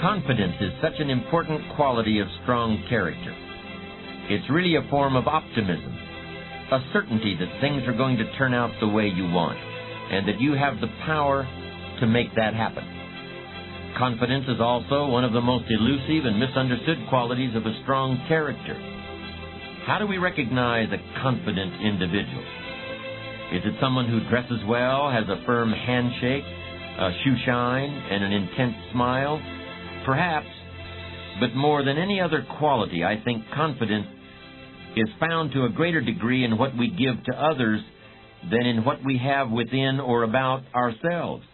Confidence is such an important quality of strong character. It's really a form of optimism, a certainty that things are going to turn out the way you want, and that you have the power to make that happen. Confidence is also one of the most elusive and misunderstood qualities of a strong character. How do we recognize a confident individual? Is it someone who dresses well, has a firm handshake, a shoe shine, and an intense smile? Perhaps, but more than any other quality, I think confidence is found to a greater degree in what we give to others than in what we have within or about ourselves.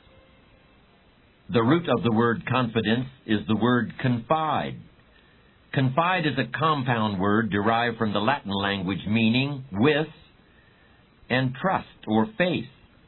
The root of the word confidence is the word confide. Confide is a compound word derived from the Latin language meaning with and trust or faith.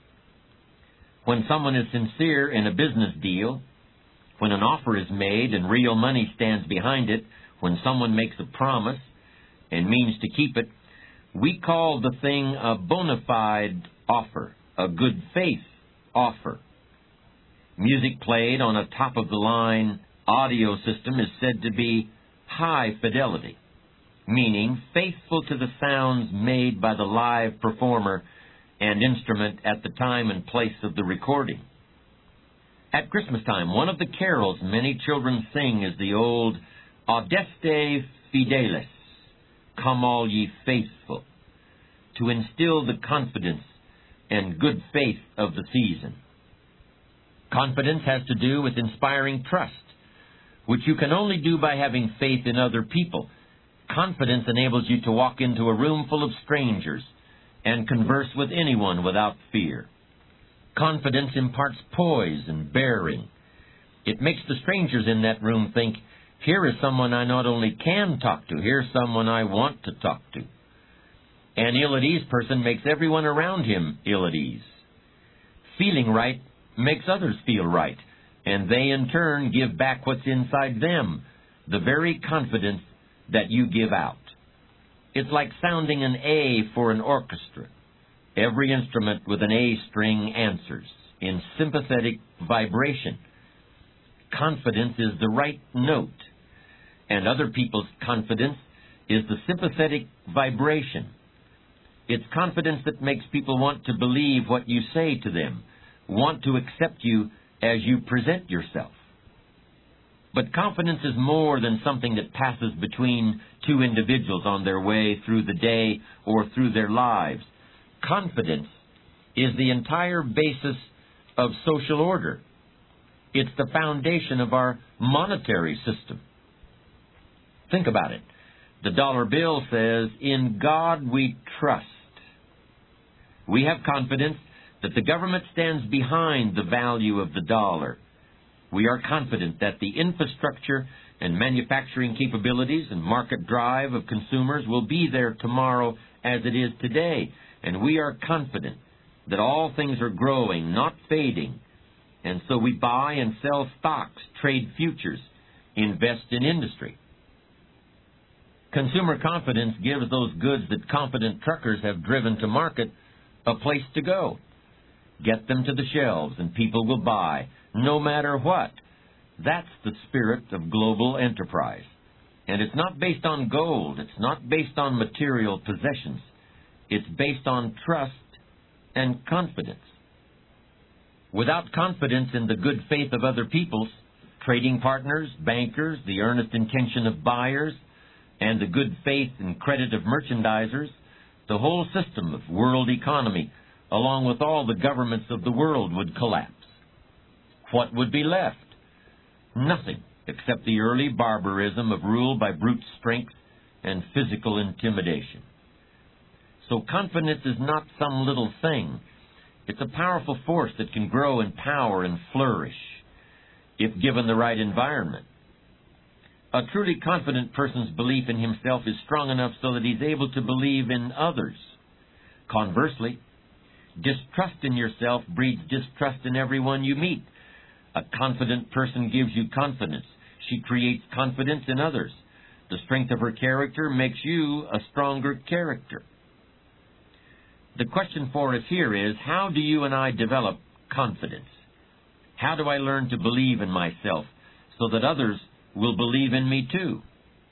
When someone is sincere in a business deal, when an offer is made and real money stands behind it, when someone makes a promise and means to keep it, we call the thing a bona fide offer, a good faith offer. Music played on a top-of-the-line audio system is said to be high fidelity, meaning faithful to the sounds made by the live performer and instrument at the time and place of the recording. At Christmas time, one of the carols many children sing is the old Adeste Fideles, Come All Ye Faithful, to instill the confidence and good faith of the season. Confidence has to do with inspiring trust, which you can only do by having faith in other people. Confidence enables you to walk into a room full of strangers and converse with anyone without fear. Confidence imparts poise and bearing. It makes the strangers in that room think, here is someone I not only can talk to, here's someone I want to talk to. An ill-at-ease person makes everyone around him ill-at-ease. Feeling right makes others feel right, and they in turn give back what's inside them, the very confidence that you give out. It's like sounding an A for an orchestra. Every instrument with an A string answers in sympathetic vibration. Confidence is the right note, and other people's confidence is the sympathetic vibration. It's confidence that makes people want to believe what you say to them, want to accept you as you present yourself. But confidence is more than something that passes between two individuals on their way through the day or through their lives. Confidence is the entire basis of social order. It's the foundation of our monetary system. Think about it. The dollar bill says, "In God we trust." We have confidence that the government stands behind the value of the dollar. We are confident that the infrastructure and manufacturing capabilities and market drive of consumers will be there tomorrow as it is today. And we are confident that all things are growing, not fading. And so we buy and sell stocks, trade futures, invest in industry. Consumer confidence gives those goods that confident truckers have driven to market a place to go. Get them to the shelves and people will buy, no matter what. That's the spirit of global enterprise. And it's not based on gold. It's not based on material possessions. It's based on trust and confidence. Without confidence in the good faith of other peoples, trading partners, bankers, the earnest intention of buyers, and the good faith and credit of merchandisers, the whole system of world economy, along with all the governments of the world, would collapse. What would be left? Nothing except the early barbarism of rule by brute strength and physical intimidation. So confidence is not some little thing. It's a powerful force that can grow in power and flourish if given the right environment. A truly confident person's belief in himself is strong enough so that he's able to believe in others. Conversely, distrust in yourself breeds distrust in everyone you meet. A confident person gives you confidence. She creates confidence in others. The strength of her character makes you a stronger character. The question for us here is, how do you and I develop confidence? How do I learn to believe in myself so that others will believe in me too.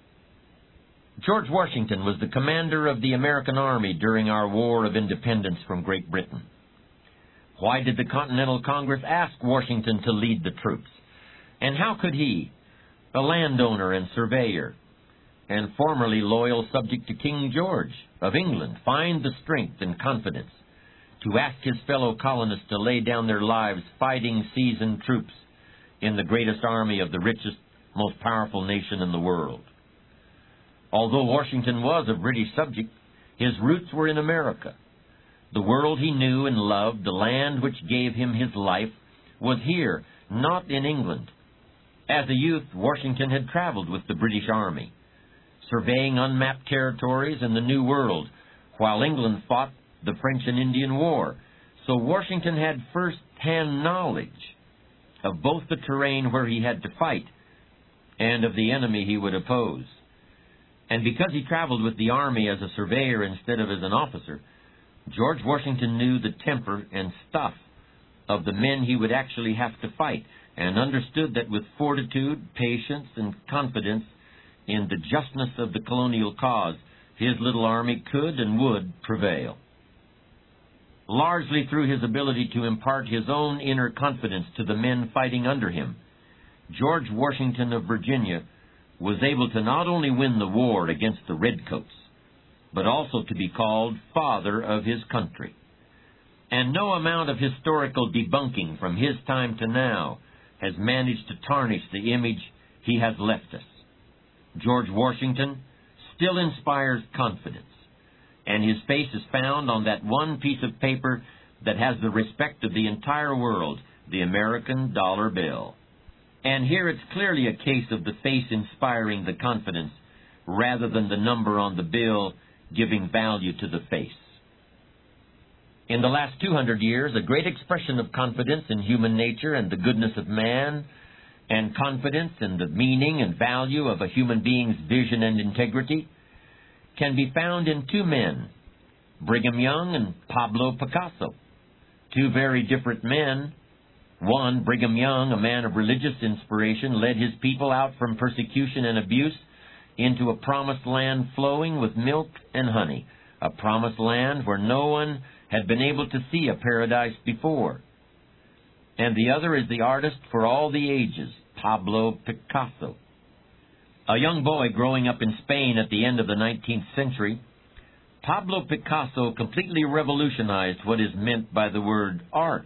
George Washington was the commander of the American Army during our War of Independence from Great Britain. Why did the Continental Congress ask Washington to lead the troops? And how could he, a landowner and surveyor, and formerly loyal subject to King George of England, find the strength and confidence to ask his fellow colonists to lay down their lives fighting seasoned troops in the greatest army of the richest, most powerful nation in the world? Although Washington was a British subject, his roots were in America. The world he knew and loved, the land which gave him his life, was here, not in England. As a youth, Washington had traveled with the British Army, surveying unmapped territories in the New World, while England fought the French and Indian War. So Washington had first-hand knowledge of both the terrain where he had to fight and of the enemy he would oppose. And because he traveled with the Army as a surveyor instead of as an officer, George Washington knew the temper and stuff of the men he would actually have to fight, and understood that with fortitude, patience, and confidence in the justness of the colonial cause, his little army could and would prevail. Largely through his ability to impart his own inner confidence to the men fighting under him, George Washington of Virginia was able to not only win the war against the Redcoats, but also to be called Father of his country. And no amount of historical debunking from his time to now has managed to tarnish the image he has left us. George Washington still inspires confidence, and his face is found on that one piece of paper that has the respect of the entire world, the American dollar bill. And here it's clearly a case of the face inspiring the confidence, rather than the number on the bill giving value to the face. In the last 200 years, a great expression of confidence in human nature and the goodness of man, and confidence in the meaning and value of a human being's vision and integrity, can be found in two men, Brigham Young and Pablo Picasso. Two very different men. One, Brigham Young, a man of religious inspiration, led his people out from persecution and abuse into a promised land flowing with milk and honey, a promised land where no one had been able to see a paradise before. And the other is the artist for all the ages, Pablo Picasso. A young boy growing up in Spain at the end of the 19th century, Pablo Picasso completely revolutionized what is meant by the word art.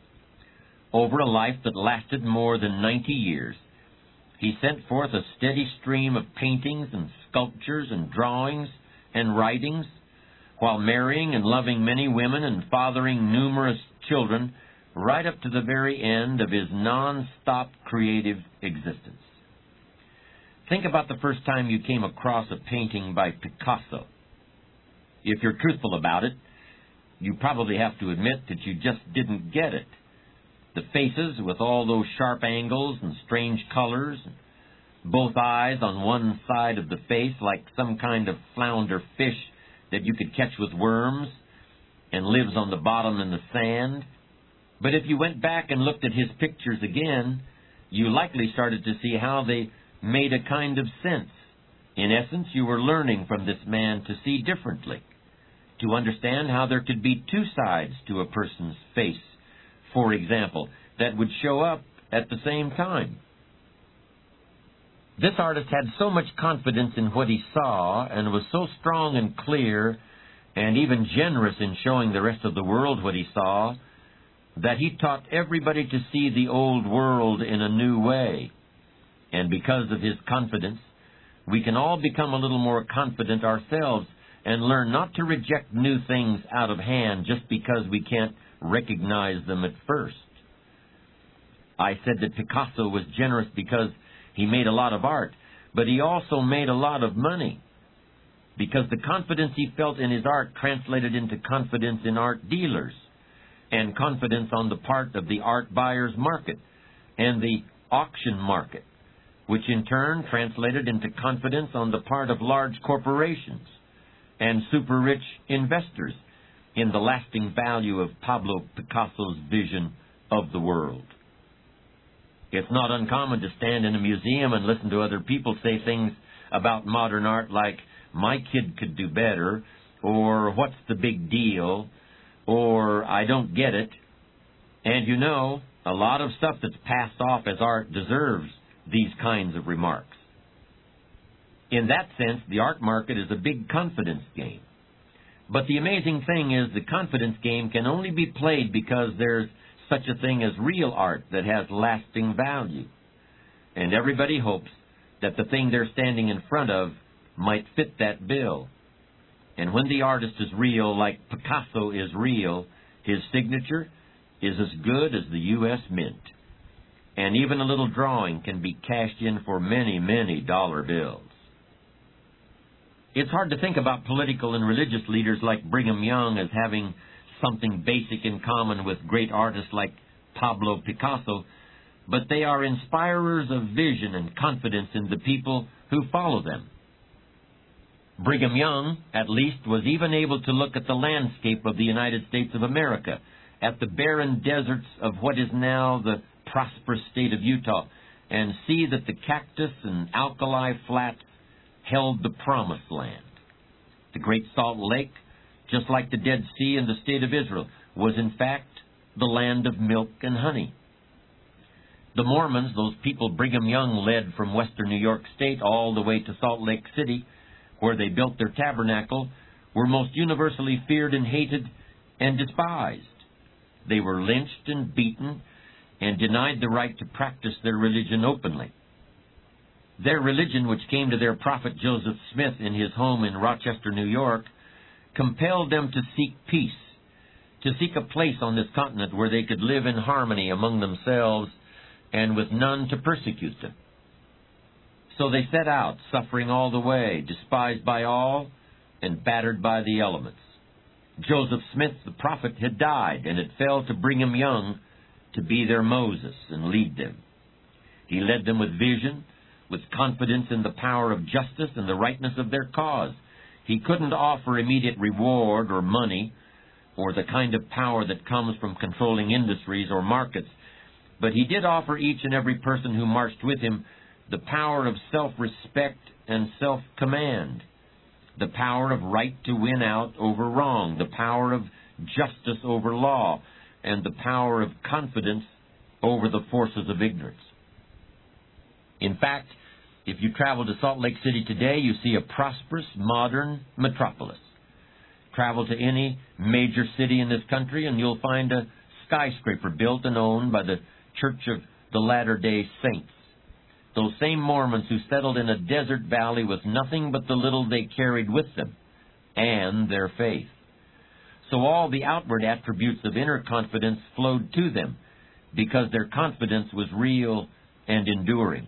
Over a life that lasted more than 90 years, he sent forth a steady stream of paintings and sculptures and drawings and writings, while marrying and loving many women and fathering numerous children right up to the very end of his non-stop creative existence. Think about the first time you came across a painting by Picasso. If you're truthful about it, you probably have to admit that you just didn't get it. The faces with all those sharp angles and strange colors, both eyes on one side of the face like some kind of flounder fish that you could catch with worms and lives on the bottom in the sand. But if you went back and looked at his pictures again, you likely started to see how they made a kind of sense. In essence, you were learning from this man to see differently, to understand how there could be two sides to a person's face, for example, that would show up at the same time. This artist had so much confidence in what he saw and was so strong and clear and even generous in showing the rest of the world what he saw that he taught everybody to see the old world in a new way. And because of his confidence, we can all become a little more confident ourselves and learn not to reject new things out of hand just because we can't recognize them at first. I said that Picasso was generous because he made a lot of art, but he also made a lot of money, because the confidence he felt in his art translated into confidence in art dealers, and confidence on the part of the art buyer's market and the auction market, which in turn translated into confidence on the part of large corporations and super-rich investors in the lasting value of Pablo Picasso's vision of the world. It's not uncommon to stand in a museum and listen to other people say things about modern art like, my kid could do better, or what's the big deal, or I don't get it. And you know, a lot of stuff that's passed off as art deserves these kinds of remarks. In that sense, the art market is a big confidence game. But the amazing thing is the confidence game can only be played because there's such a thing as real art that has lasting value. And everybody hopes that the thing they're standing in front of might fit that bill. And when the artist is real, like Picasso is real, his signature is as good as the U.S. Mint. And even a little drawing can be cashed in for many, many dollar bills. It's hard to think about political and religious leaders like Brigham Young as having something basic in common with great artists like Pablo Picasso, but they are inspirers of vision and confidence in the people who follow them. Brigham Young, at least, was even able to look at the landscape of the United States of America, at the barren deserts of what is now the prosperous state of Utah, and see that the cactus and alkali flats held the promised land. The Great Salt Lake, just like the Dead Sea in the state of Israel, was in fact the land of milk and honey. The Mormons, those people Brigham Young led from western New York State all the way to Salt Lake City, where they built their tabernacle, were most universally feared and hated and despised. They were lynched and beaten and denied the right to practice their religion openly. Their religion, which came to their prophet Joseph Smith in his home in Rochester, New York, compelled them to seek peace, to seek a place on this continent where they could live in harmony among themselves and with none to persecute them. So they set out, suffering all the way, despised by all and battered by the elements. Joseph Smith, the prophet, had died, and it fell to Brigham Young to be their Moses and lead them. He led them with vision, with confidence in the power of justice and the rightness of their cause. He couldn't offer immediate reward or money or the kind of power that comes from controlling industries or markets, but he did offer each and every person who marched with him the power of self-respect and self-command, the power of right to win out over wrong, the power of justice over law, and the power of confidence over the forces of ignorance. In fact, if you travel to Salt Lake City today, you see a prosperous, modern metropolis. Travel to any major city in this country, and you'll find a skyscraper built and owned by the Church of the Latter-day Saints. Those same Mormons who settled in a desert valley with nothing but the little they carried with them and their faith. So all the outward attributes of inner confidence flowed to them because their confidence was real and enduring.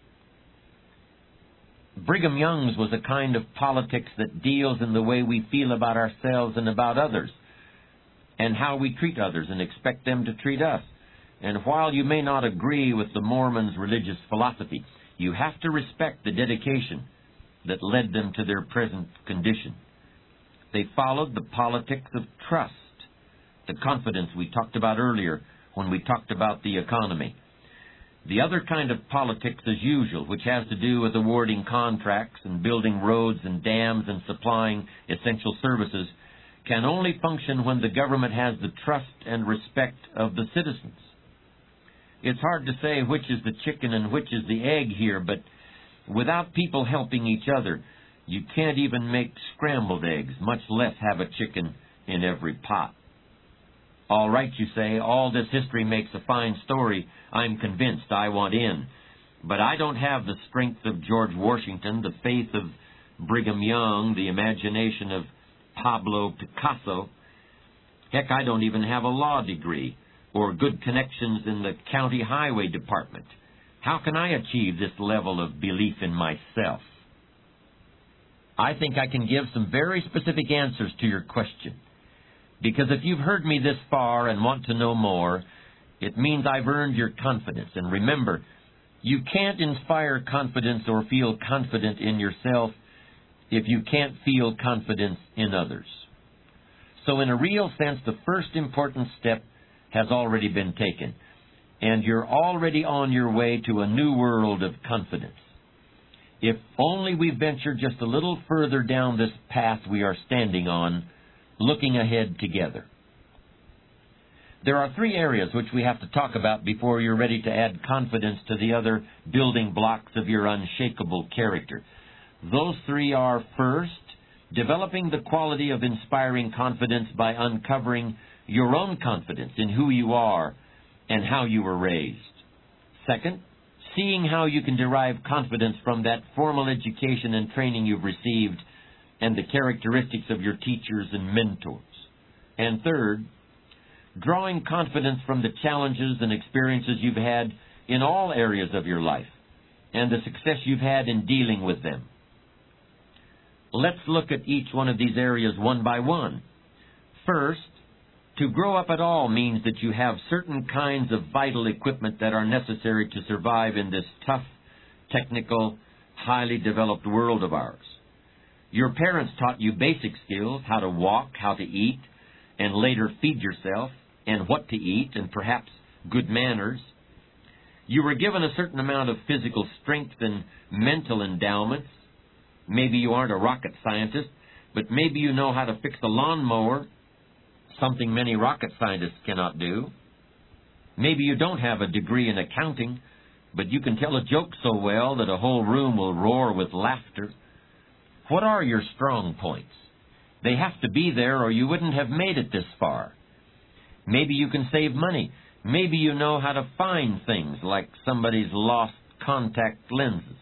Brigham Young's was a kind of politics that deals in the way we feel about ourselves and about others, and how we treat others and expect them to treat us. And while you may not agree with the Mormons' religious philosophy, you have to respect the dedication that led them to their present condition. They followed the politics of trust, the confidence we talked about earlier when we talked about the economy. The other kind of politics as usual, which has to do with awarding contracts and building roads and dams and supplying essential services, can only function when the government has the trust and respect of the citizens. It's hard to say which is the chicken and which is the egg here, but without people helping each other, you can't even make scrambled eggs, much less have a chicken in every pot. All right, you say, all this history makes a fine story. I'm convinced. I want in. But I don't have the strength of George Washington, the faith of Brigham Young, the imagination of Pablo Picasso. Heck, I don't even have a law degree or good connections in the county highway department. How can I achieve this level of belief in myself? I think I can give some very specific answers to your question. Because if you've heard me this far and want to know more, it means I've earned your confidence. And remember, you can't inspire confidence or feel confident in yourself if you can't feel confidence in others. So in a real sense, the first important step has already been taken. and you're already on your way to a new world of confidence. If only we venture just a little further down this path we are standing on, looking ahead together. There are 3 areas which we have to talk about before you're ready to add confidence to the other building blocks of your unshakable character. Those 3 are, first, developing the quality of inspiring confidence by uncovering your own confidence in who you are and how you were raised. Second, seeing how you can derive confidence from that formal education and training you've received and the characteristics of your teachers and mentors. And third, drawing confidence from the challenges and experiences you've had in all areas of your life and the success you've had in dealing with them. Let's look at each one of these areas one by one. First, to grow up at all means that you have certain kinds of vital equipment that are necessary to survive in this tough, technical, highly developed world of ours. Your parents taught you basic skills, how to walk, how to eat, and later feed yourself, and what to eat, and perhaps good manners. You were given a certain amount of physical strength and mental endowments. Maybe you aren't a rocket scientist, but maybe you know how to fix a lawnmower, something many rocket scientists cannot do. Maybe you don't have a degree in accounting, but you can tell a joke so well that a whole room will roar with laughter. What are your strong points? They have to be there or you wouldn't have made it this far. Maybe you can save money. Maybe you know how to find things like somebody's lost contact lenses.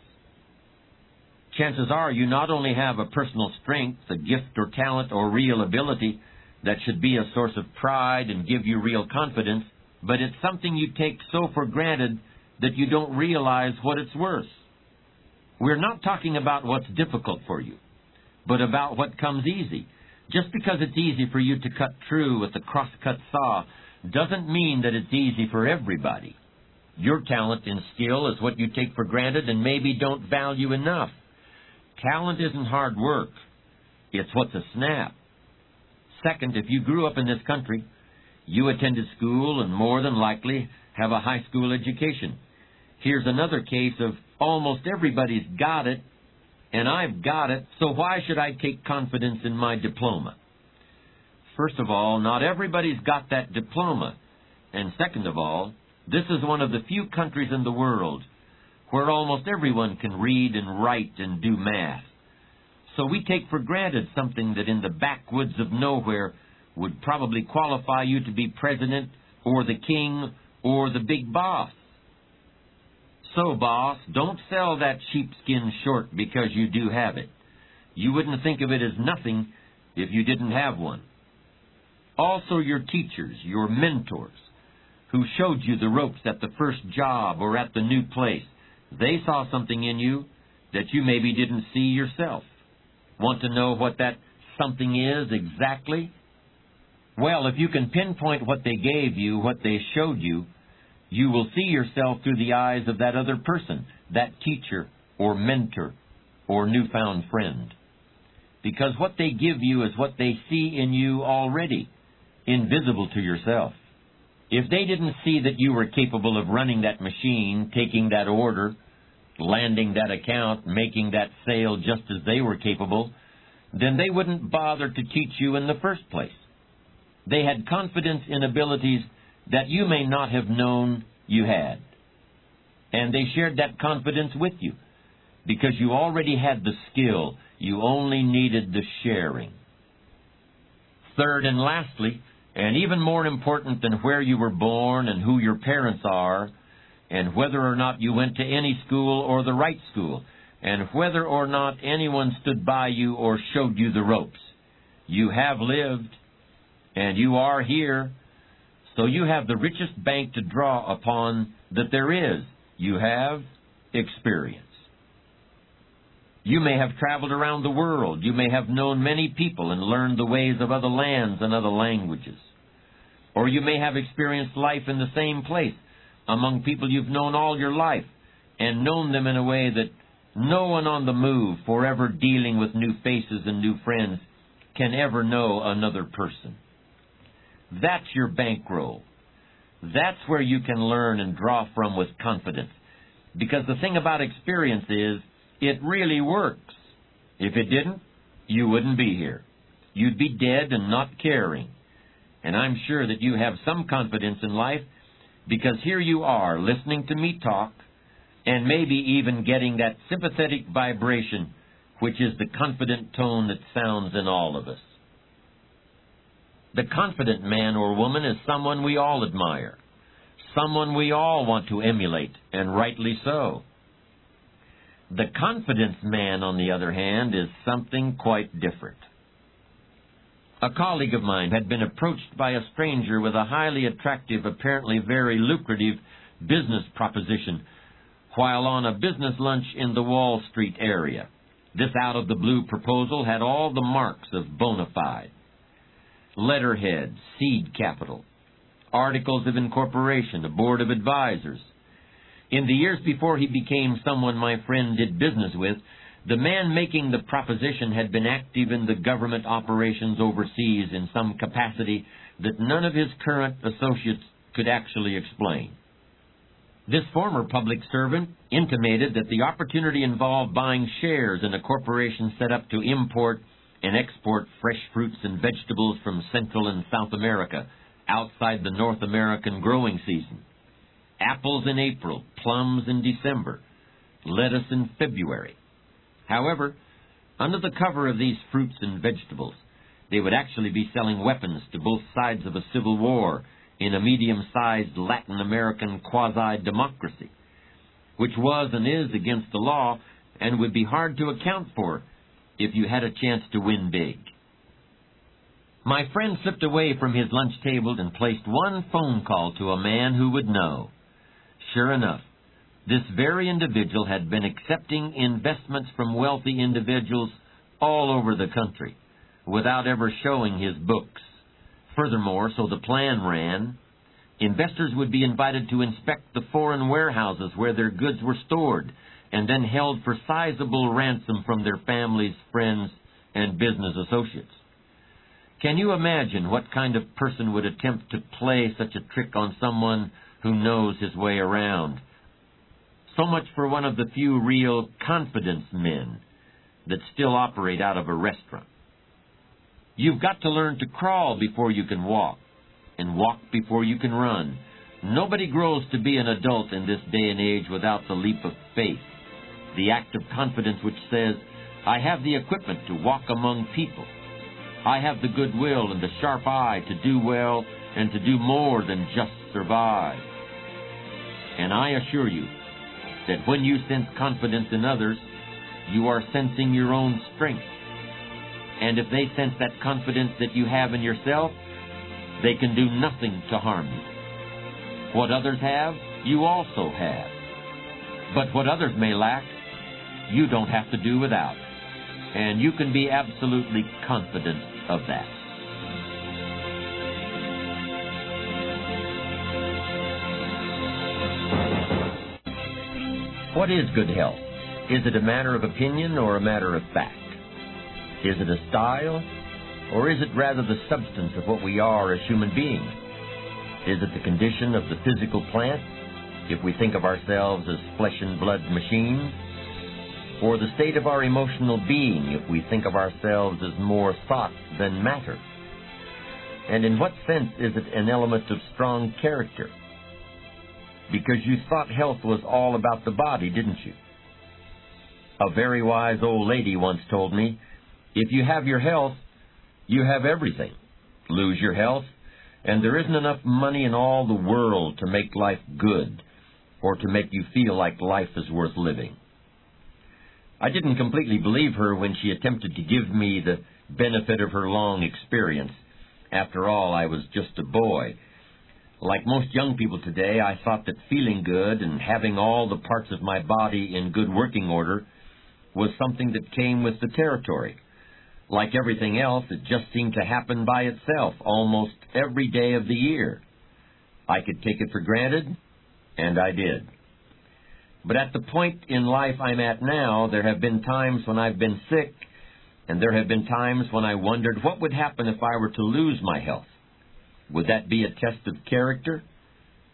Chances are you not only have a personal strength, a gift or talent or real ability that should be a source of pride and give you real confidence, but it's something you take so for granted that you don't realize what it's worth. We're not talking about what's difficult for you, but about what comes easy. Just because it's easy for you to cut through with a cross-cut saw doesn't mean that it's easy for everybody. Your talent and skill is what you take for granted and maybe don't value enough. Talent isn't hard work. It's what's a snap. Second, if you grew up in this country, you attended school and more than likely have a high school education. Here's another case of almost everybody's got it, and I've got it, so why should I take confidence in my diploma? First of all, not everybody's got that diploma. And second of all, this is one of the few countries in the world where almost everyone can read and write and do math. So we take for granted something that in the backwoods of nowhere would probably qualify you to be president or the king or the big boss. So, boss, don't sell that sheepskin short because you do have it. You wouldn't think of it as nothing if you didn't have one. Also, your teachers, your mentors, who showed you the ropes at the first job or at the new place, they saw something in you that you maybe didn't see yourself. Want to know what that something is exactly? Well, if you can pinpoint what they gave you, what they showed you, you will see yourself through the eyes of that other person, that teacher or mentor or newfound friend. Because what they give you is what they see in you already, invisible to yourself. If they didn't see that you were capable of running that machine, taking that order, landing that account, making that sale just as they were capable, then they wouldn't bother to teach you in the first place. They had confidence in abilities that you may not have known you had. And they shared that confidence with you because you already had the skill. You only needed the sharing. Third and lastly, and even more important than where you were born and who your parents are, and whether or not you went to any school or the right school, and whether or not anyone stood by you or showed you the ropes, you have lived, and you are here. So you have the richest bank to draw upon that there is. You have experience. You may have traveled around the world. You may have known many people and learned the ways of other lands and other languages. Or you may have experienced life in the same place among people you've known all your life and known them in a way that no one on the move, forever dealing with new faces and new friends, can ever know another person. That's your bankroll. That's where you can learn and draw from with confidence. Because the thing about experience is, it really works. If it didn't, you wouldn't be here. You'd be dead and not caring. And I'm sure that you have some confidence in life, because here you are listening to me talk, and maybe even getting that sympathetic vibration, which is the confident tone that sounds in all of us. The confident man or woman is someone we all admire, someone we all want to emulate, and rightly so. The confidence man, on the other hand, is something quite different. A colleague of mine had been approached by a stranger with a highly attractive, apparently very lucrative business proposition while on a business lunch in the Wall Street area. This out-of-the-blue proposal had all the marks of bona fide. Letterhead, seed capital, articles of incorporation, a board of advisors. In the years before he became someone my friend did business with, the man making the proposition had been active in the government operations overseas in some capacity that none of his current associates could actually explain. This former public servant intimated that the opportunity involved buying shares in a corporation set up to import and export fresh fruits and vegetables from Central and South America outside the North American growing season. Apples in April, plums in December, lettuce in February. However, under the cover of these fruits and vegetables, they would actually be selling weapons to both sides of a civil war in a medium-sized Latin American quasi-democracy, which was and is against the law and would be hard to account for if you had a chance to win big. My friend slipped away from his lunch table and placed one phone call to a man who would know. Sure enough, this very individual had been accepting investments from wealthy individuals all over the country without ever showing his books. Furthermore, so the plan ran, investors would be invited to inspect the foreign warehouses where their goods were stored and then held for sizable ransom from their families, friends, and business associates. Can you imagine what kind of person would attempt to play such a trick on someone who knows his way around? So much for one of the few real confidence men that still operate out of a restaurant. You've got to learn to crawl before you can walk, and walk before you can run. Nobody grows to be an adult in this day and age without the leap of faith, the act of confidence which says, I have the equipment to walk among people. I have the goodwill and the sharp eye to do well and to do more than just survive. And I assure you that when you sense confidence in others, you are sensing your own strength. And if they sense that confidence that you have in yourself, they can do nothing to harm you. What others have, you also have. But what others may lack, you don't have to do without. And you can be absolutely confident of that. What is good health? Is it a matter of opinion or a matter of fact? Is it a style, or is it rather the substance of what we are as human beings? Is it the condition of the physical plant, if we think of ourselves as flesh and blood machines? Or the state of our emotional being, if we think of ourselves as more thought than matter? And in what sense is it an element of strong character? Because you thought health was all about the body, didn't you? A very wise old lady once told me, if you have your health, you have everything. Lose your health, and there isn't enough money in all the world to make life good or to make you feel like life is worth living. I didn't completely believe her when she attempted to give me the benefit of her long experience. After all, I was just a boy. Like most young people today, I thought that feeling good and having all the parts of my body in good working order was something that came with the territory. Like everything else, it just seemed to happen by itself almost every day of the year. I could take it for granted, and I did. But at the point in life I'm at now, there have been times when I've been sick, and there have been times when I wondered what would happen if I were to lose my health. Would that be a test of character?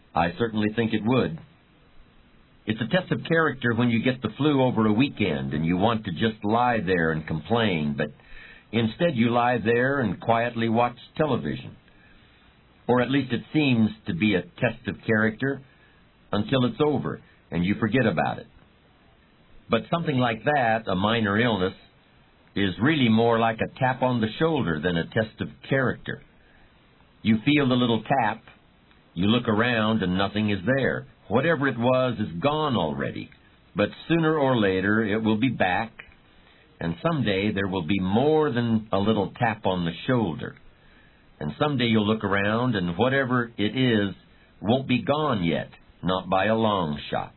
I certainly think it would. It's a test of character when you get the flu over a weekend and you want to just lie there and complain, but instead you lie there and quietly watch television. Or at least it seems to be a test of character until it's over and you forget about it. But something like that, a minor illness, is really more like a tap on the shoulder than a test of character. You feel the little tap, you look around and nothing is there. Whatever it was is gone already, but sooner or later it will be back, and someday there will be more than a little tap on the shoulder. And someday you'll look around and whatever it is won't be gone yet, not by a long shot.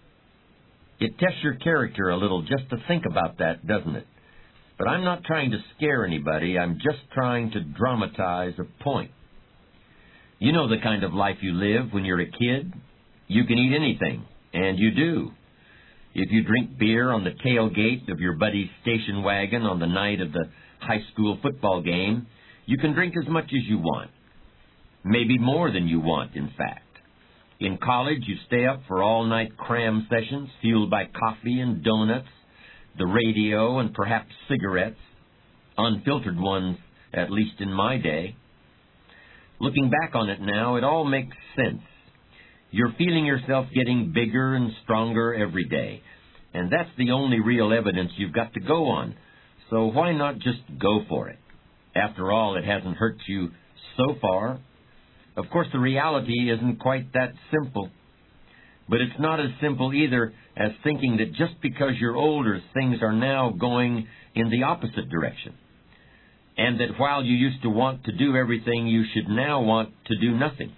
It tests your character a little just to think about that, doesn't it? But I'm not trying to scare anybody, I'm just trying to dramatize a point. You know the kind of life you live when you're a kid. You can eat anything, and you do. If you drink beer on the tailgate of your buddy's station wagon on the night of the high school football game, you can drink as much as you want. Maybe more than you want, in fact. In college, you stay up for all-night cram sessions fueled by coffee and donuts, the radio, and perhaps cigarettes, unfiltered ones, at least in my day. Looking back on it now, it all makes sense. You're feeling yourself getting bigger and stronger every day, and that's the only real evidence you've got to go on, so why not just go for it? After all, it hasn't hurt you so far. Of course, the reality isn't quite that simple, but it's not as simple either as thinking that just because you're older, things are now going in the opposite direction, and that while you used to want to do everything, you should now want to do nothing.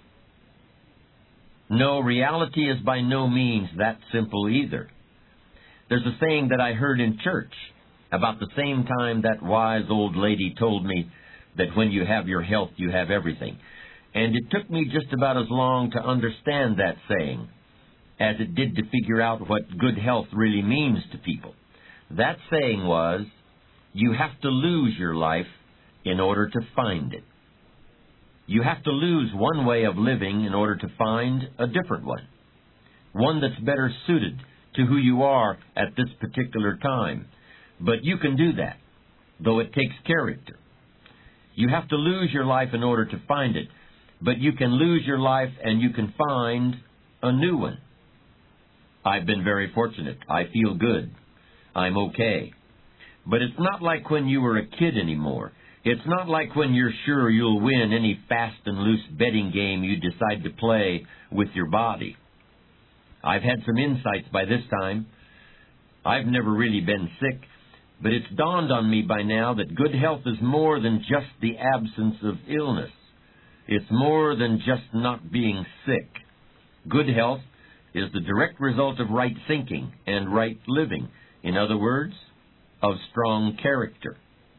No, reality is by no means that simple either. There's a saying that I heard in church about the same time that wise old lady told me that when you have your health, you have everything. And it took me just about as long to understand that saying as it did to figure out what good health really means to people. That saying was, you have to lose your life in order to find it. You have to lose one way of living in order to find a different one that's better suited to who you are at this particular time. But you can do that, though it takes character. You have to lose your life in order to find it, but you can lose your life and you can find a new one. I've been very fortunate. I feel good. I'm okay. But it's not like when you were a kid anymore. It's not like when you're sure you'll win any fast and loose betting game you decide to play with your body. I've had some insights by this time. I've never really been sick, but it's dawned on me by now that good health is more than just the absence of illness. It's more than just not being sick. Good health is the direct result of right thinking and right living. In other words, of strong character.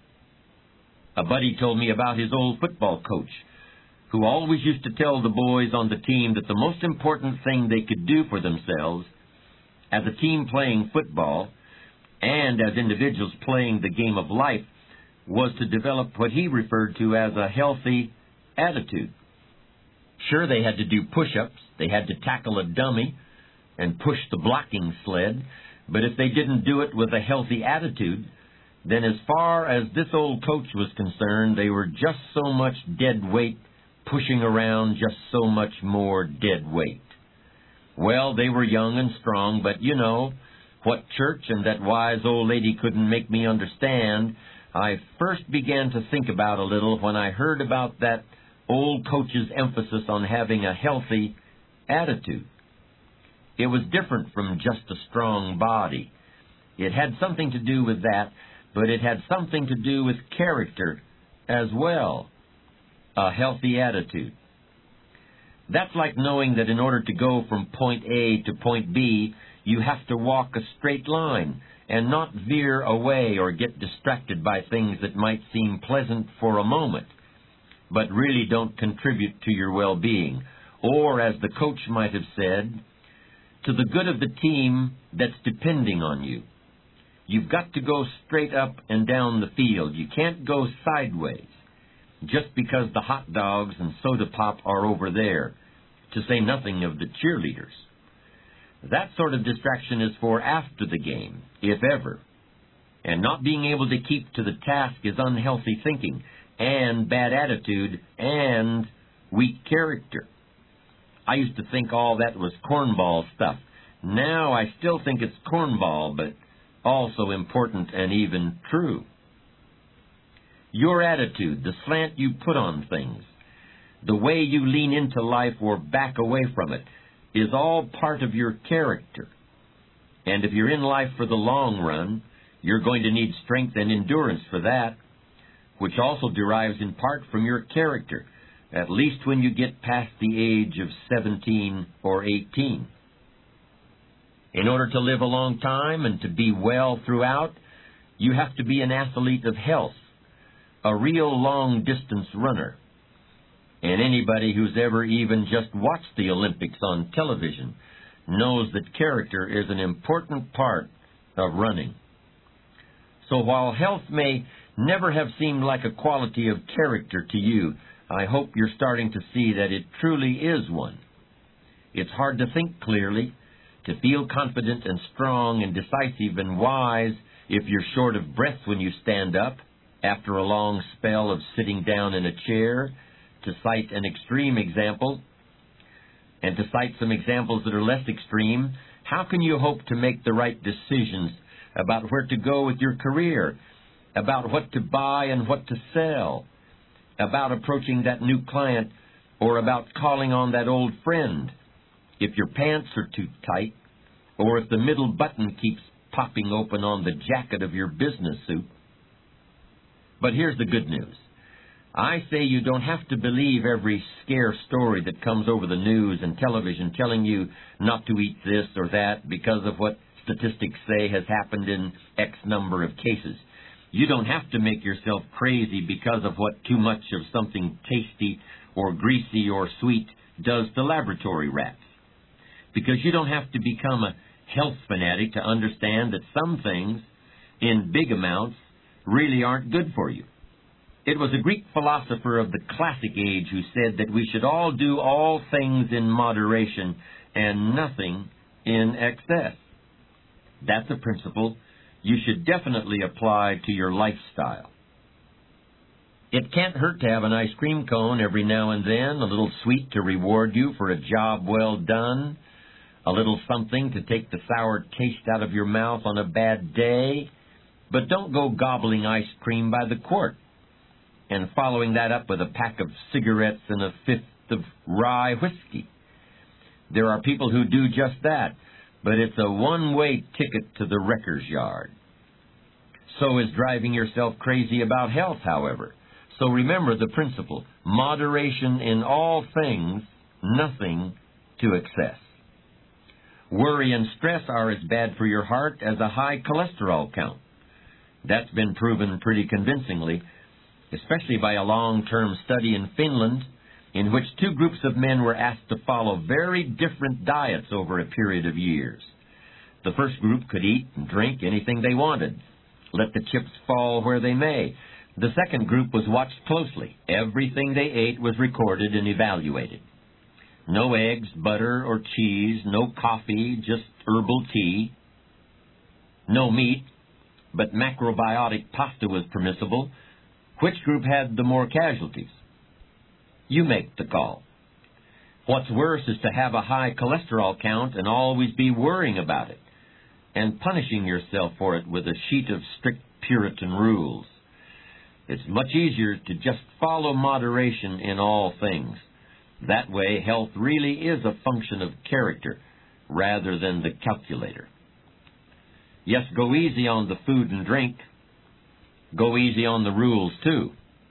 A buddy told me about his old football coach, who always used to tell the boys on the team that the most important thing they could do for themselves as a team playing football and as individuals playing the game of life was to develop what he referred to as a healthy attitude. Sure, they had to do push-ups, they had to tackle a dummy and push the blocking sled, but if they didn't do it with a healthy attitude, then as far as this old coach was concerned, they were just so much dead weight, pushing around just so much more dead weight. Well, they were young and strong, but you know, what church and that wise old lady couldn't make me understand, I first began to think about a little when I heard about that old coach's emphasis on having a healthy attitude. It was different from just a strong body. It had something to do with that, but it had something to do with character as well. A healthy attitude. That's like knowing that in order to go from point A to point B, you have to walk a straight line and not veer away or get distracted by things that might seem pleasant for a moment, but really don't contribute to your well-being. Or, as the coach might have said, to the good of the team that's depending on you. You've got to go straight up and down the field. You can't go sideways just because the hot dogs and soda pop are over there. to say nothing of the cheerleaders. That sort of distraction is for after the game, if ever. And not being able to keep to the task is unhealthy thinking, and bad attitude, and weak character. I used to think all that was cornball stuff. Now I still think it's cornball, but also important and even true. Your attitude, the slant you put on things, the way you lean into life or back away from it, is all part of your character. And if you're in life for the long run, you're going to need strength and endurance for that, which also derives in part from your character, at least when you get past the age of 17 or 18. In order to live a long time and to be well throughout, you have to be an athlete of health, a real long-distance runner. And anybody who's ever even just watched the Olympics on television knows that character is an important part of running. So while health may never have seemed like a quality of character to you, I hope you're starting to see that it truly is one. It's hard to think clearly, to feel confident and strong and decisive and wise if you're short of breath when you stand up after a long spell of sitting down in a chair, to cite an extreme example, and to cite some examples that are less extreme. How can you hope to make the right decisions about where to go with your career, about what to buy and what to sell, about approaching that new client, or about calling on that old friend, if your pants are too tight, or if the middle button keeps popping open on the jacket of your business suit? But here's the good news. I say you don't have to believe every scare story that comes over the news and television telling you not to eat this or that because of what statistics say has happened in X number of cases. You don't have to make yourself crazy because of what too much of something tasty or greasy or sweet does to laboratory rats. Because you don't have to become a health fanatic to understand that some things, in big amounts, really aren't good for you. It was a Greek philosopher of the classic age who said that we should all do all things in moderation and nothing in excess. That's a principle you should definitely apply to your lifestyle. It can't hurt to have an ice cream cone every now and then, a little sweet to reward you for a job well done, a little something to take the sour taste out of your mouth on a bad day. But don't go gobbling ice cream by the quart and following that up with a pack of cigarettes and a fifth of rye whiskey. There are people who do just that, but it's a one-way ticket to the wrecker's yard. So is driving yourself crazy about health, however. So remember the principle: moderation in all things, nothing to excess. Worry and stress are as bad for your heart as a high cholesterol count. That's been proven pretty convincingly, especially by a long-term study in Finland, in which two groups of men were asked to follow very different diets over a period of years. The first group could eat and drink anything they wanted, let the chips fall where they may. The second group was watched closely. Everything they ate was recorded and evaluated. No eggs, butter, or cheese, no coffee, just herbal tea. No meat, but macrobiotic pasta was permissible. Which group had the more casualties? You make the call. What's worse is to have a high cholesterol count and always be worrying about it, and punishing yourself for it with a sheet of strict Puritan rules. It's much easier to just follow moderation in all things. That way, health really is a function of character rather than the calculator. Yes, go easy on the food and drink. Go easy on the rules, too.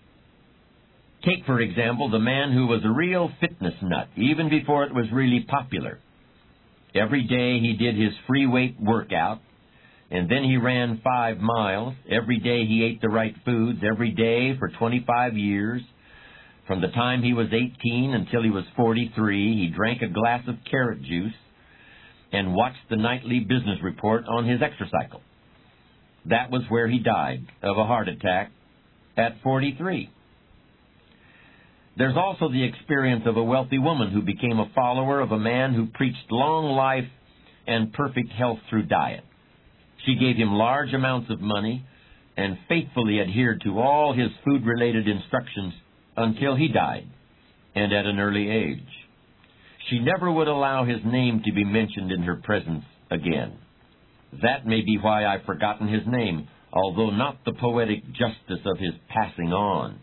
Take, for example, the man who was a real fitness nut, even before it was really popular. Every day he did his free weight workout, and then he ran 5 miles. Every day he ate the right foods, every day for 25 years. From the time he was 18 until he was 43, he drank a glass of carrot juice and watched the nightly business report on his exercycle. That was where he died of a heart attack at 43. There's also the experience of a wealthy woman who became a follower of a man who preached long life and perfect health through diet. She gave him large amounts of money and faithfully adhered to all his food-related instructions until he died, and at an early age. She never would allow his name to be mentioned in her presence again. That may be why I've forgotten his name, although not the poetic justice of his passing on.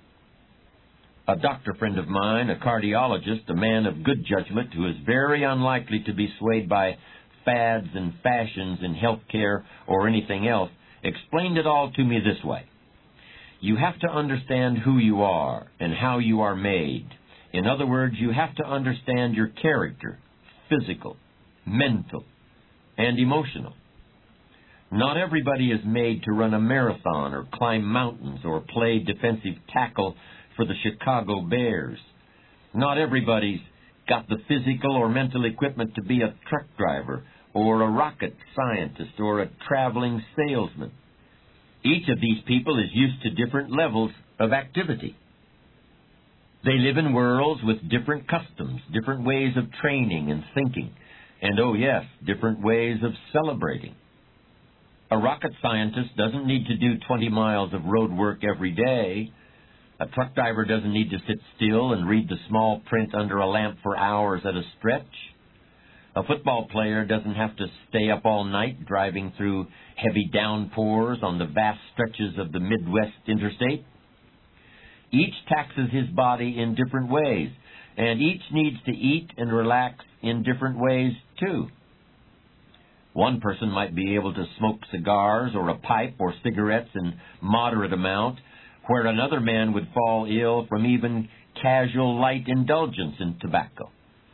A doctor friend of mine, a cardiologist, a man of good judgment who is very unlikely to be swayed by fads and fashions in health care or anything else, explained it all to me this way. You have to understand who you are and how you are made. In other words, you have to understand your character, physical, mental, and emotional. Not everybody is made to run a marathon or climb mountains or play defensive tackle for the Chicago Bears. Not everybody's got the physical or mental equipment to be a truck driver or a rocket scientist or a traveling salesman. Each of these people is used to different levels of activity. They live in worlds with different customs, different ways of training and thinking, and, oh yes, different ways of celebrating. A rocket scientist doesn't need to do 20 miles of road work every day. A truck driver doesn't need to sit still and read the small print under a lamp for hours at a stretch. A football player doesn't have to stay up all night driving through heavy downpours on the vast stretches of the Midwest interstate. Each taxes his body in different ways, and each needs to eat and relax in different ways, too. One person might be able to smoke cigars or a pipe or cigarettes in moderate amount, where another man would fall ill from even casual light indulgence in tobacco.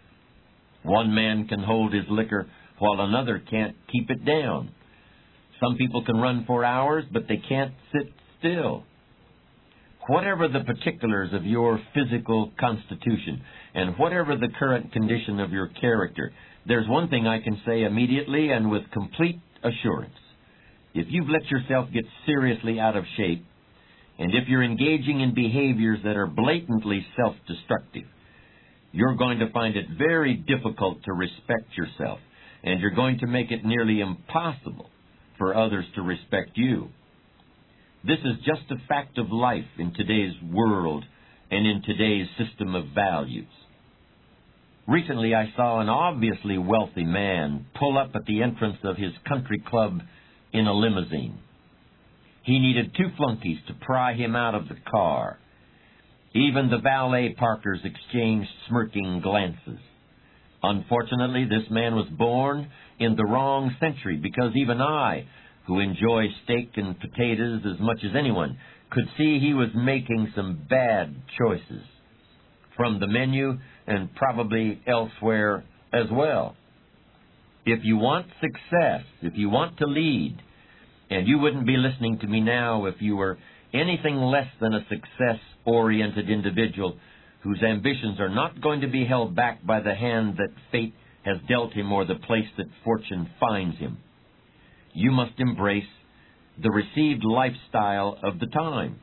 One man can hold his liquor while another can't keep it down. Some people can run for hours, but they can't sit still. Whatever the particulars of your physical constitution and whatever the current condition of your character, there's one thing I can say immediately and with complete assurance. If you've let yourself get seriously out of shape, and if you're engaging in behaviors that are blatantly self-destructive, you're going to find it very difficult to respect yourself, and you're going to make it nearly impossible for others to respect you. This is just a fact of life in today's world and in today's system of values. Recently, I saw an obviously wealthy man pull up at the entrance of his country club in a limousine. He needed 2 flunkies to pry him out of the car. Even the valet parkers exchanged smirking glances. Unfortunately, this man was born in the wrong century, because even I, who enjoy steak and potatoes as much as anyone, could see he was making some bad choices from the menu and probably elsewhere as well. If you want success, if you want to lead, and you wouldn't be listening to me now if you were anything less than a success-oriented individual whose ambitions are not going to be held back by the hand that fate has dealt him or the place that fortune finds him. You must embrace the received lifestyle of the times.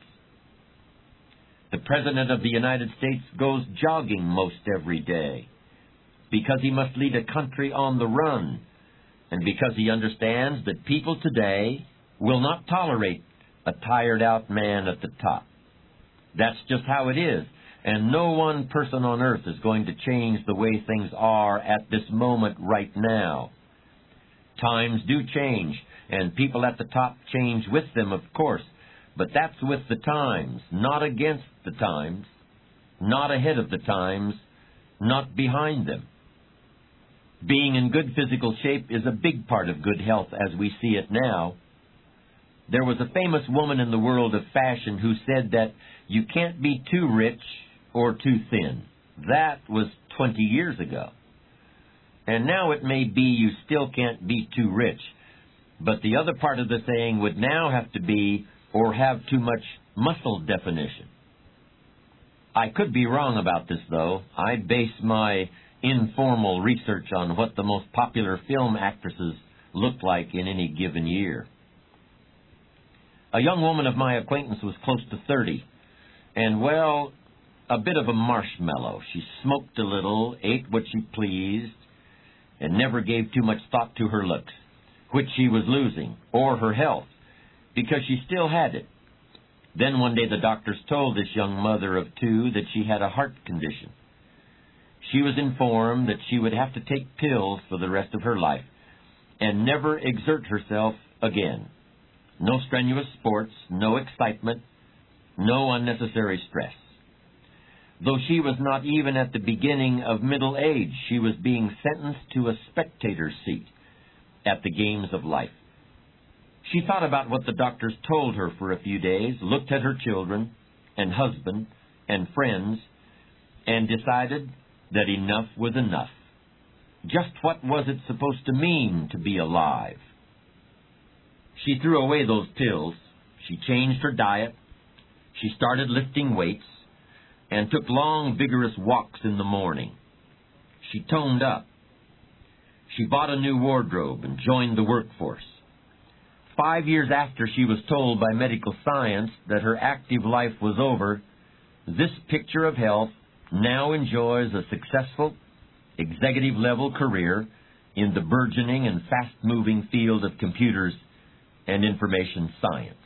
The President of the United States goes jogging most every day because he must lead a country on the run, and because he understands that people today will not tolerate a tired-out man at the top. That's just how it is, and no one person on earth is going to change the way things are at this moment right now. Times do change, and people at the top change with them, of course, but that's with the times, not against the times, not ahead of the times, not behind them. Being in good physical shape is a big part of good health as we see it now. There was a famous woman in the world of fashion who said that you can't be too rich or too thin. That was 20 years ago. And now it may be you still can't be too rich, but the other part of the saying would now have to be or have too much muscle definition. I could be wrong about this, though. I base my informal research on what the most popular film actresses look like in any given year. A young woman of my acquaintance was close to 30, and, well, a bit of a marshmallow. She smoked a little, ate what she pleased, and never gave too much thought to her looks, which she was losing, or her health, because she still had it. Then one day the doctors told this young mother of two that she had a heart condition. She was informed that she would have to take pills for the rest of her life and never exert herself again. No strenuous sports, no excitement, no unnecessary stress. Though she was not even at the beginning of middle age, she was being sentenced to a spectator's seat at the games of life. She thought about what the doctors told her for a few days, looked at her children and husband and friends, and decided that enough was enough. Just what was it supposed to mean to be alive? She threw away those pills. She changed her diet. She started lifting weights and took long, vigorous walks in the morning. She toned up. She bought a new wardrobe and joined the workforce. 5 years after she was told by medical science that her active life was over, this picture of health now enjoys a successful executive-level career in the burgeoning and fast-moving field of computers and information science.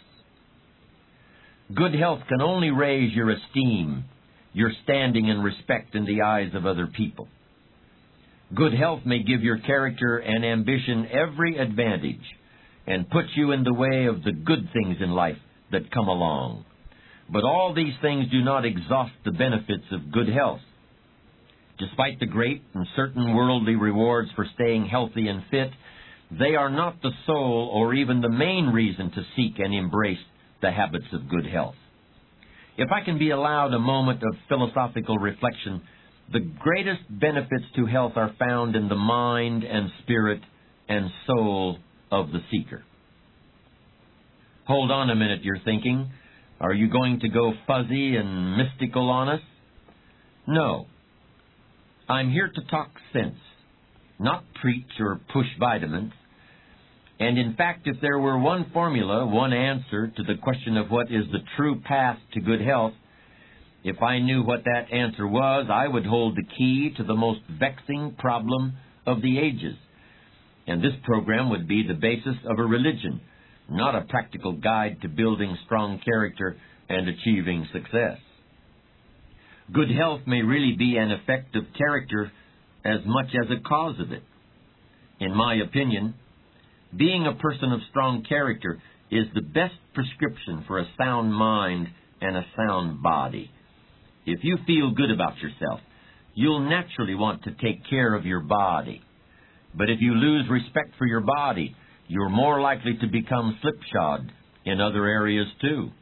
Good health can only raise your esteem, your standing and respect in the eyes of other people. Good health may give your character and ambition every advantage and put you in the way of the good things in life that come along. But all these things do not exhaust the benefits of good health. Despite the great and certain worldly rewards for staying healthy and fit, they are not the sole or even the main reason to seek and embrace the habits of good health. If I can be allowed a moment of philosophical reflection, the greatest benefits to health are found in the mind and spirit and soul of the seeker. Hold on a minute, you're thinking. Are you going to go fuzzy and mystical on us? No. I'm here to talk sense, not preach or push vitamins. And in fact, if there were one formula, one answer to the question of what is the true path to good health, if I knew what that answer was, I would hold the key to the most vexing problem of the ages. And this program would be the basis of a religion, not a practical guide to building strong character and achieving success. Good health may really be an effect of character as much as a cause of it. In my opinion, being a person of strong character is the best prescription for a sound mind and a sound body. If you feel good about yourself, you'll naturally want to take care of your body. But if you lose respect for your body, you're more likely to become slipshod in other areas too.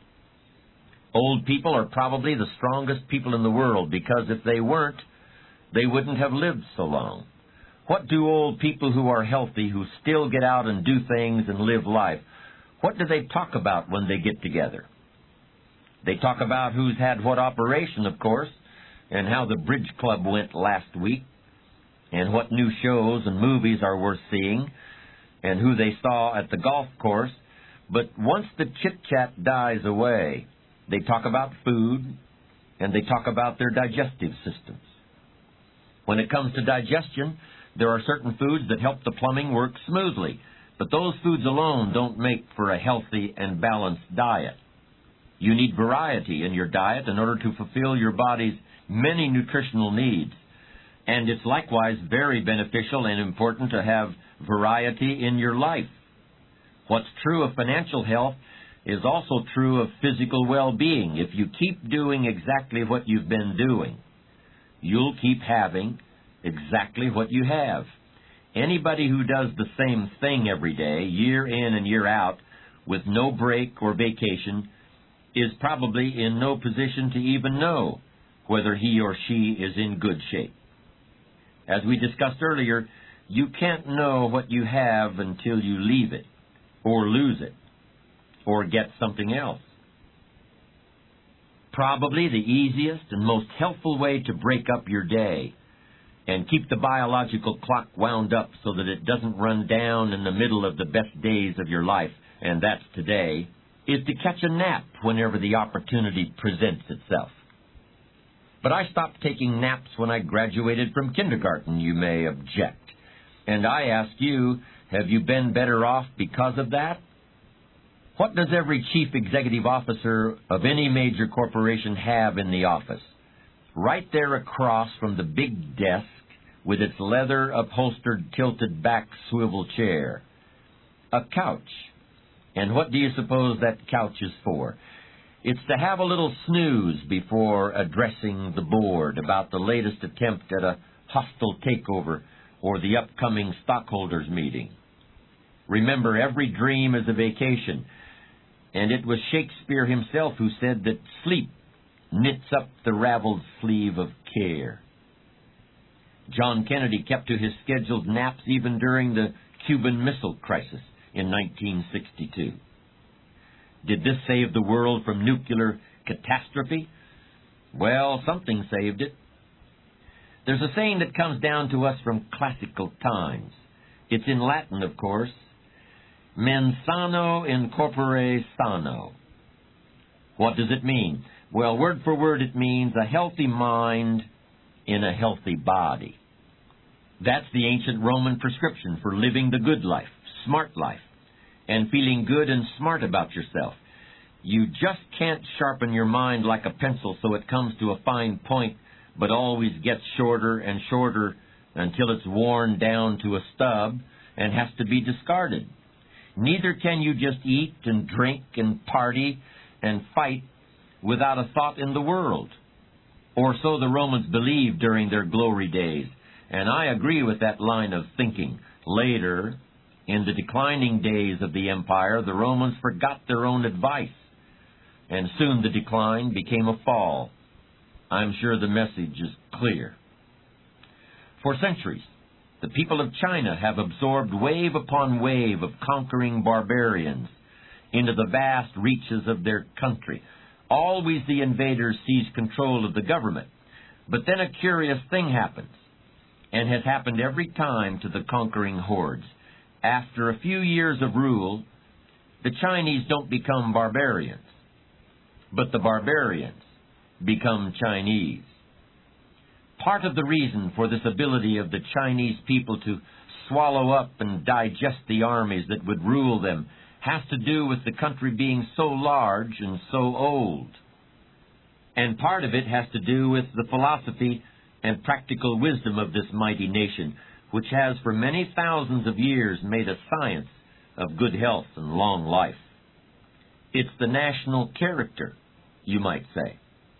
Old people are probably the strongest people in the world because if they weren't, they wouldn't have lived so long. What do old people who are healthy, who still get out and do things and live life, what do they talk about when they get together? They talk about who's had what operation, of course, and how the bridge club went last week, and what new shows and movies are worth seeing, and who they saw at the golf course. But once the chit-chat dies away, they talk about food, and they talk about their digestive systems. When it comes to digestion, there are certain foods that help the plumbing work smoothly, but those foods alone don't make for a healthy and balanced diet. You need variety in your diet in order to fulfill your body's many nutritional needs, and it's likewise very beneficial and important to have variety in your life. What's true of financial health is also true of physical well-being. If you keep doing exactly what you've been doing, you'll keep having exactly what you have. Anybody who does the same thing every day, year in and year out, with no break or vacation, is probably in no position to even know whether he or she is in good shape. As we discussed earlier, you can't know what you have until you leave it, or lose it, or get something else. Probably the easiest and most helpful way to break up your day and keep the biological clock wound up so that it doesn't run down in the middle of the best days of your life, and that's today, is to catch a nap whenever the opportunity presents itself. But I stopped taking naps when I graduated from kindergarten, you may object. And I ask you, have you been better off because of that? What does every chief executive officer of any major corporation have in the office? Right there across from the big desk with its leather-upholstered, tilted-back swivel chair. A couch. And what do you suppose that couch is for? It's to have a little snooze before addressing the board about the latest attempt at a hostile takeover or the upcoming stockholders' meeting. Remember, every dream is a vacation, and it was Shakespeare himself who said that sleep knits up the raveled sleeve of care. John Kennedy kept to his scheduled naps even during the Cuban Missile Crisis in 1962. Did this save the world from nuclear catastrophe? Well, something saved it. There's a saying that comes down to us from classical times. It's in Latin, of course. Mens sano in corpore sano. What does it mean? Well, word for word, it means a healthy mind in a healthy body. That's the ancient Roman prescription for living the good life, smart life, and feeling good and smart about yourself. You just can't sharpen your mind like a pencil so it comes to a fine point, but always gets shorter and shorter until it's worn down to a stub and has to be discarded. Neither can you just eat and drink and party and fight without a thought in the world. Or so the Romans believed during their glory days, and I agree with that line of thinking. Later, in the declining days of the empire, the Romans forgot their own advice, and soon the decline became a fall. I'm sure the message is clear. For centuries, the people of China have absorbed wave upon wave of conquering barbarians into the vast reaches of their country. Always the invaders seize control of the government. But then a curious thing happens, and has happened every time to the conquering hordes. After a few years of rule, the Chinese don't become barbarians, but the barbarians become Chinese. Part of the reason for this ability of the Chinese people to swallow up and digest the armies that would rule them has to do with the country being so large and so old. And part of it has to do with the philosophy and practical wisdom of this mighty nation, which has for many thousands of years made a science of good health and long life. It's the national character, you might say.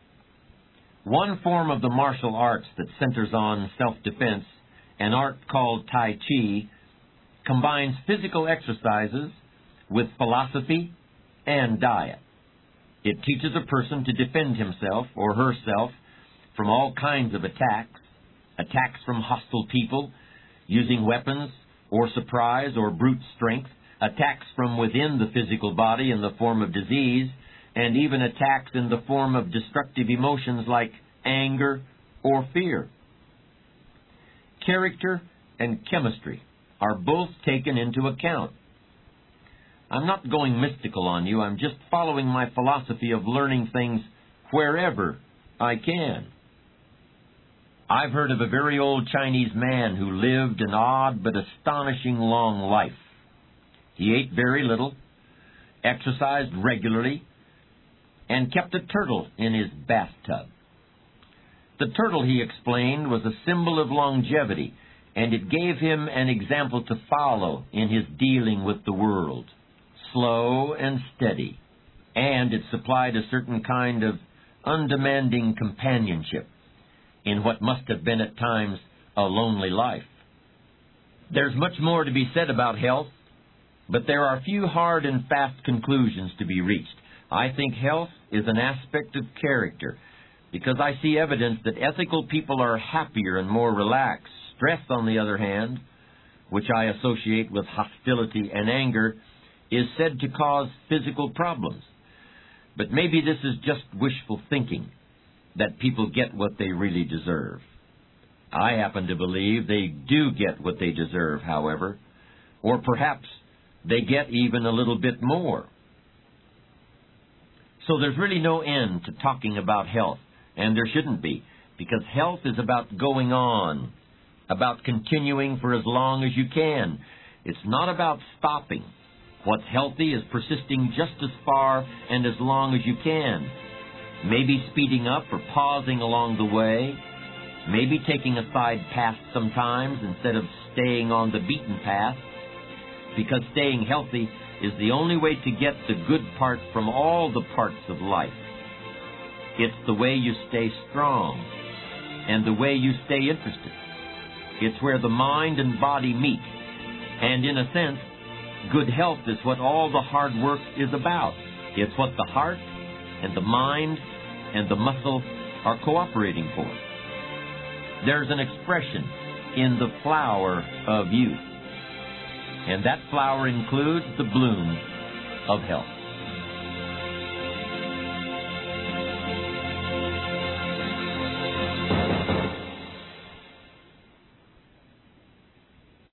One form of the martial arts that centers on self-defense, an art called Tai Chi, combines physical exercises with philosophy and diet. It teaches a person to defend himself or herself from all kinds of attacks from hostile people, using weapons or surprise or brute strength, attacks from within the physical body in the form of disease, and even attacks in the form of destructive emotions like anger or fear. Character and chemistry are both taken into account. I'm not going mystical on you. I'm just following my philosophy of learning things wherever I can. I've heard of a very old Chinese man who lived an odd but astonishing long life. He ate very little, exercised regularly, and kept a turtle in his bathtub. The turtle, he explained, was a symbol of longevity, and it gave him an example to follow in his dealing with the world. Slow and steady, and it supplied a certain kind of undemanding companionship in what must have been at times a lonely life. There's much more to be said about health, but there are few hard and fast conclusions to be reached. I think health is an aspect of character, because I see evidence that ethical people are happier and more relaxed. Stress, on the other hand, which I associate with hostility and anger, is said to cause physical problems. But maybe this is just wishful thinking, that people get what they really deserve. I happen to believe they do get what they deserve, however, or perhaps they get even a little bit more. So there's really no end to talking about health, and there shouldn't be. because health is about going on, about continuing for as long as you can. It's not about stopping. What's healthy is persisting just as far and as long as you can. Maybe speeding up or pausing along the way. Maybe taking a side path sometimes instead of staying on the beaten path. Because staying healthy is the only way to get the good part from all the parts of life. It's the way you stay strong and the way you stay interested. It's where the mind and body meet. And in a sense, good health is what all the hard work is about. It's what the heart and the mind and the muscle are cooperating for. There's an expression in the flower of youth, and that flower includes the bloom of health.